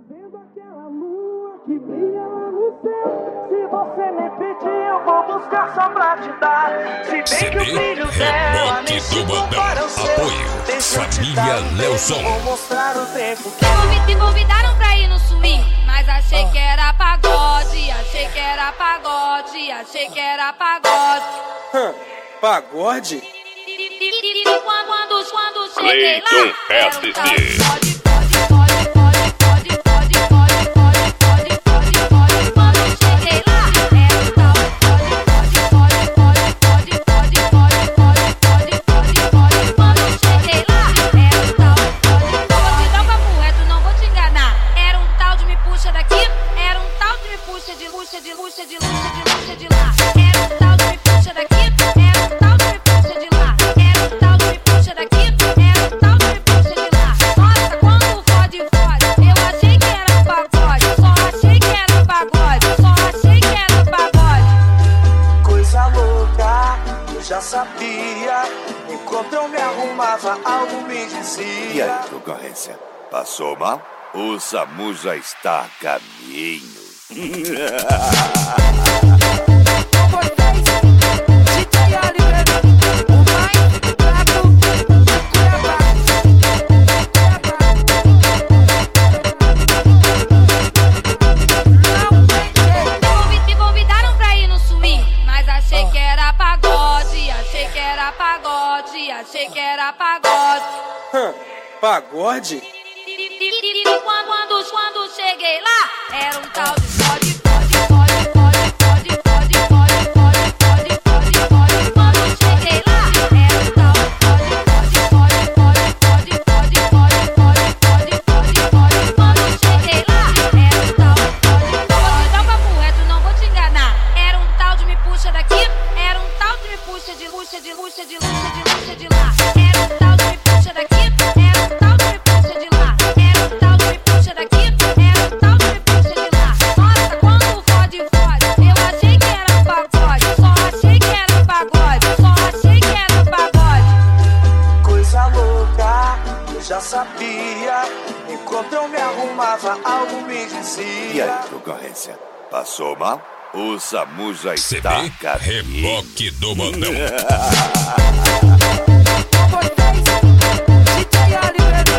vendo aquela lua que brilha lá no céu? Se você me pedir, eu vou buscar só pra te dar. Se bem que o brilho dela nem se compara ao seu. Deixa eu te dar um beijo, vou mostrar o tempo que... Me convidaram pra ir no swing, mas achei que era pagode. Achei que era pagode, achei que era pagode. Pagode? Quando cheguei lá, era um tal de pode. Já sabia, enquanto eu me arrumava, algo me dizia. E aí, concorrência, passou mal? O SAMU já está a caminho. Me convidaram pra ir no swing, mas achei que era pagode. Achei que era pagode, achei que era pagode. Pagode? Quando cheguei lá, era um tal de pode. Quando cheguei lá, era um tal de pode. Quando cheguei lá, era um tal de pode. Vou te dar um papo reto, não vou te enganar. Era um tal de me puxa daqui, era um tal de me puxa de lá. Era um tal de me puxa daqui, era um tal de me puxa de lá. Era um tal de me puxa daqui, era um tal de me puxa de lá. Nossa, quando fode, eu achei que era pagode. Só achei que era pagode, só achei que era pagode. Coisa louca, eu já sabia, enquanto eu me arrumava, algo me dizia. E aí, concorrência, passou mal? O SAMU já está a caminho. Reboque do Modão. DJ Oliver.